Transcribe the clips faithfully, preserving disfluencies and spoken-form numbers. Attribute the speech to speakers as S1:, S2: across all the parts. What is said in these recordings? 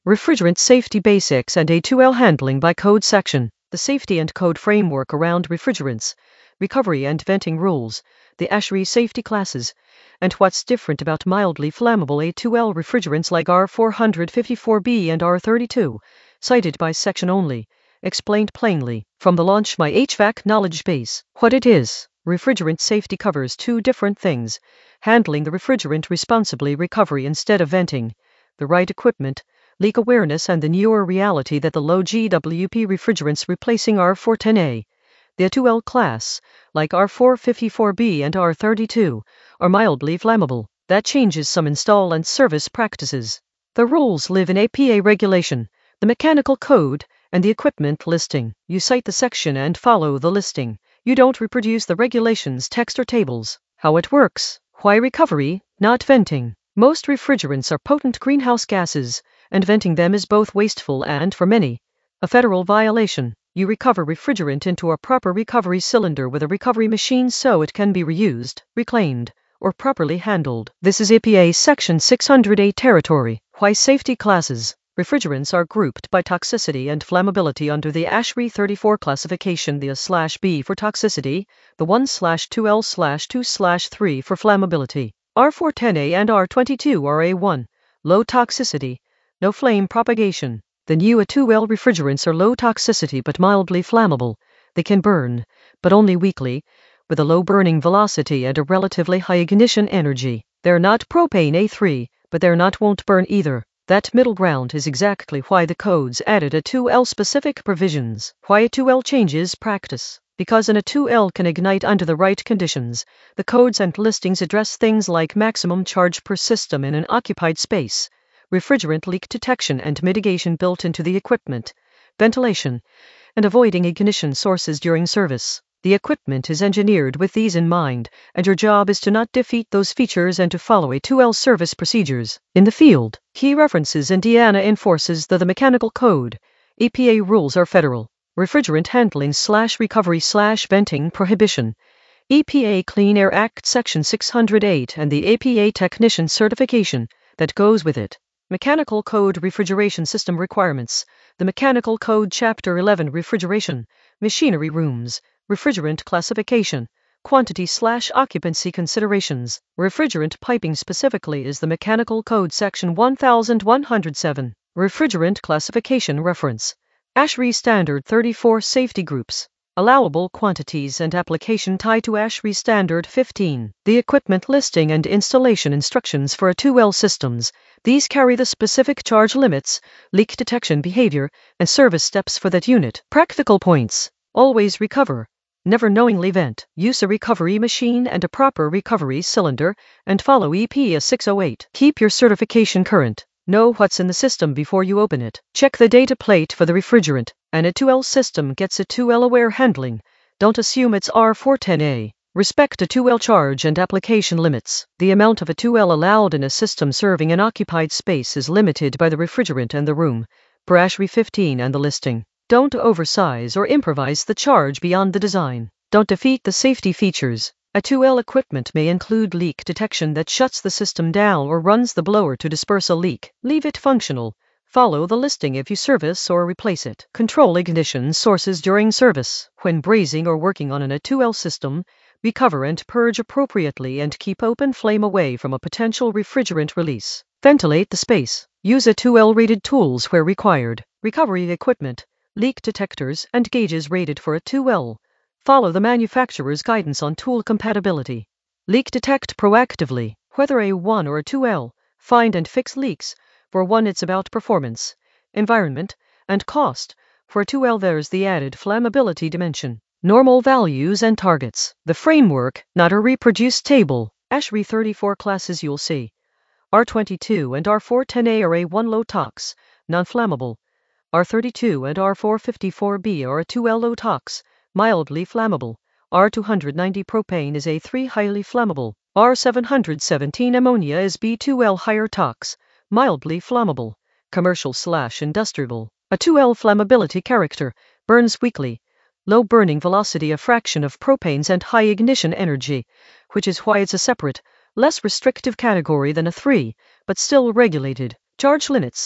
S1: Refrigerant Safety Basics and A two L Handling by Code Section. The safety and code framework around refrigerants, recovery and venting rules, the ASHRAE safety classes, and what's different about mildly flammable A two L refrigerants like R four fifty-four B and R thirty-two, cited by section only, explained plainly, from the Launch My H V A C knowledge base. What it is. Refrigerant safety covers two different things: handling the refrigerant responsibly, recovery instead of venting, the right equipment, leak awareness, and the newer reality that the low G W P refrigerants replacing R four ten A, the A two L class, like R four fifty-four B and R thirty-two, are mildly flammable. That changes some install and service practices. The rules live in A P A regulation, the mechanical code, and the equipment listing. You cite the section and follow the listing. You don't reproduce the regulations text or tables. How it works. Why recovery, not venting? Most refrigerants are potent greenhouse gases, and venting them is both wasteful and, for many, a federal violation. You recover refrigerant into a proper recovery cylinder with a recovery machine so it can be reused, reclaimed, or properly handled. This is A P A Section six hundred eight territory. Why safety classes? Refrigerants are grouped by toxicity and flammability under the ASHRAE thirty-four classification, the A slash B for toxicity, the one slash two L slash two slash three for flammability. R four ten A and R twenty-two are A one, low toxicity, no flame propagation. The new A two L refrigerants are low toxicity but mildly flammable. They can burn, but only weakly, with a low burning velocity and a relatively high ignition energy. They're not propane A three, but they're not won't burn either. That middle ground is exactly why the codes added A two L specific provisions. Why A two L changes practice? Because an A two L can ignite under the right conditions. The codes and listings address things like maximum charge per system in an occupied space, refrigerant leak detection and mitigation built into the equipment, ventilation, and avoiding ignition sources during service. The equipment is engineered with these in mind, and your job is to not defeat those features and to follow A two L service procedures. In the field, key references: Indiana enforces the, the mechanical code. A P A rules are federal. Refrigerant handling slash recovery slash venting prohibition. E P A Clean Air Act Section six hundred eight and the A P A technician certification that goes with it. Mechanical Code Refrigeration System Requirements. The Mechanical Code Chapter eleven Refrigeration, Machinery Rooms, Refrigerant Classification, Quantity slash Occupancy Considerations. Refrigerant Piping specifically is the Mechanical Code Section one thousand one hundred seven. Refrigerant Classification Reference. ASHRAE Standard thirty-four Safety Groups. Allowable quantities and application tied to ASHRAE Standard fifteen. The equipment listing and installation instructions for A two L systems. These carry the specific charge limits, leak detection behavior, and service steps for that unit. Practical points. Always recover. Never knowingly vent. Use a recovery machine and a proper recovery cylinder, and follow E P A six oh eight. Keep your certification current. Know what's in the system before you open it. Check the data plate for the refrigerant. An A two L system gets A two L aware handling. Don't assume it's R four ten A. Respect A two L charge and application limits. The amount of A two L allowed in a system serving an occupied space is limited by the refrigerant and the room, per ASHRAE fifteen and the listing. Don't oversize or improvise the charge beyond the design. Don't defeat the safety features. A two L equipment may include leak detection that shuts the system down or runs the blower to disperse a leak. Leave it functional. Follow the listing if you service or replace it. Control ignition sources during service. When brazing or working on an A two L system, recover and purge appropriately and keep open flame away from a potential refrigerant release. Ventilate the space. Use A two L rated tools where required. Recovery equipment, leak detectors, and gauges rated for A two L. Follow the manufacturer's guidance on tool compatibility. Leak detect proactively. Whether A one or A two L, find and fix leaks. For one, it's about performance, environment, and cost. For A two L, there's the added flammability dimension. Normal values and targets. The framework, not a reproduced table. ASHRAE thirty-four classes you'll see. R twenty-two and R four ten A are A one low tox, non-flammable. R thirty-two and R four fifty-four B are A two L low tox, mildly flammable. R two ninety propane is A three highly flammable. R seven seventeen ammonia is B two L higher tox, mildly flammable. Commercial slash industrial. A two L flammability character, burns weakly. Low burning velocity, a fraction of propanes, and high ignition energy, which is why it's a separate, less restrictive category than A three, but still regulated. Charge limits.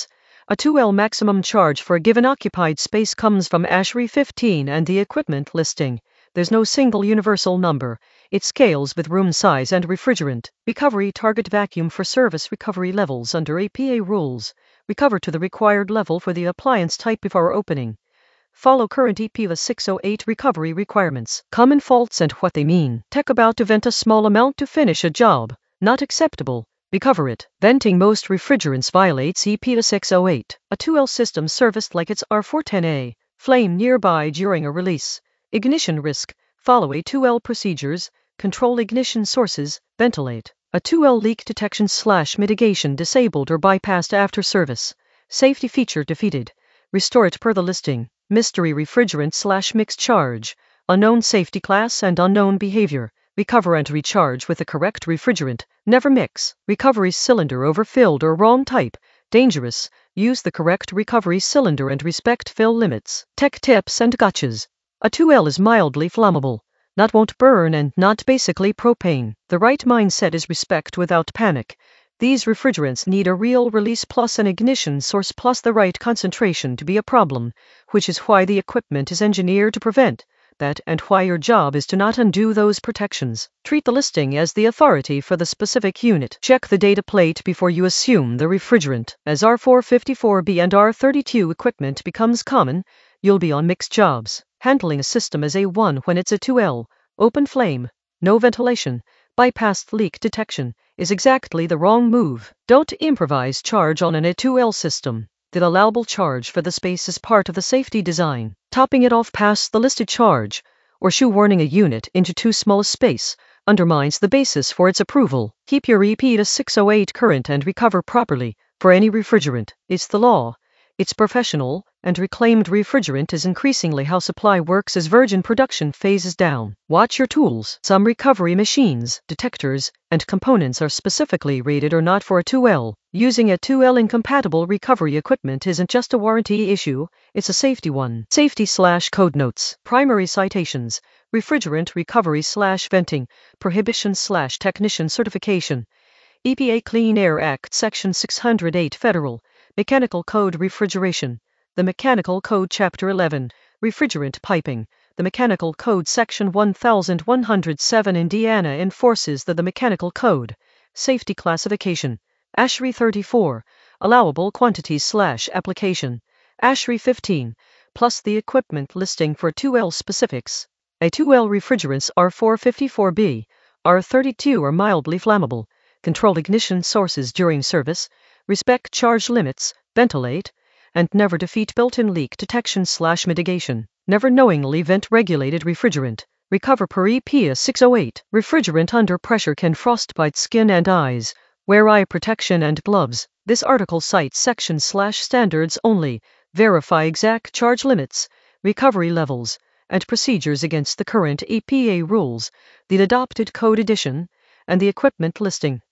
S1: A two L maximum charge for a given occupied space comes from ASHRAE fifteen and the equipment listing. There's no single universal number. It scales with room size and refrigerant. Recovery target vacuum for service recovery levels under A P A rules. Recover to the required level for the appliance type before opening. Follow current E P A six oh eight recovery requirements. Common faults and what they mean. Tech about to vent a small amount to finish a job. Not acceptable. Recover it. Venting most refrigerants violates E P A six oh eight. A two L system serviced like it's R four ten A. Flame nearby during a release. Ignition risk. Follow A two L procedures. Control ignition sources. Ventilate. A two L leak detection slash mitigation disabled or bypassed after service. Safety feature defeated. Restore it per the listing. Mystery refrigerant slash mixed charge. Unknown safety class and unknown behavior. Recover and recharge with the correct refrigerant. Never mix. Recovery cylinder overfilled or wrong type. Dangerous. Use the correct recovery cylinder and respect fill limits. Tech tips and gotchas. A two L is mildly flammable. Not won't burn and not basically propane. The right mindset is respect without panic. These refrigerants need a real release plus an ignition source plus the right concentration to be a problem, which is why the equipment is engineered to prevent that and why your job is to not undo those protections. Treat the listing as the authority for the specific unit. Check the data plate before you assume the refrigerant. As R four fifty-four B and R thirty-two equipment becomes common, you'll be on mixed jobs. Handling a system as A one when it's a two L, open flame, no ventilation, bypassed leak detection, is exactly the wrong move. Don't improvise charge on an A two L system. The allowable charge for the space is part of the safety design. Topping it off past the listed charge, or shoehorning a unit into too small a space, undermines the basis for its approval. Keep your E P A six oh eight current and recover properly for any refrigerant. It's the law. It's professional, and reclaimed refrigerant is increasingly how supply works as virgin production phases down. Watch your tools. Some recovery machines, detectors, and components are specifically rated or not for a two L. Using a two L incompatible recovery equipment isn't just a warranty issue, it's a safety one. Safety slash code notes. Primary citations. Refrigerant recovery slash venting. Prohibition slash technician certification. E P A Clean Air Act Section six oh eight Federal. Mechanical Code Refrigeration. The Mechanical Code Chapter eleven. Refrigerant Piping. The Mechanical Code Section one thousand one hundred seven Indiana enforces the, the Mechanical Code. Safety Classification. ASHRAE thirty-four. Allowable Quantities slash Application. ASHRAE fifteen. Plus the equipment listing for two L specifics. A two L refrigerants R four fifty-four B, R thirty-two are mildly flammable. Control ignition sources during service. Respect charge limits. Ventilate. And never defeat built-in leak detection slash mitigation. Never knowingly vent regulated refrigerant. Recover per E P A six oh eight. Refrigerant under pressure can frostbite skin and eyes. Wear eye protection and gloves. This article cites section slash standards only. Verify exact charge limits, recovery levels, and procedures against the current E P A rules, the adopted code edition, and the equipment listing.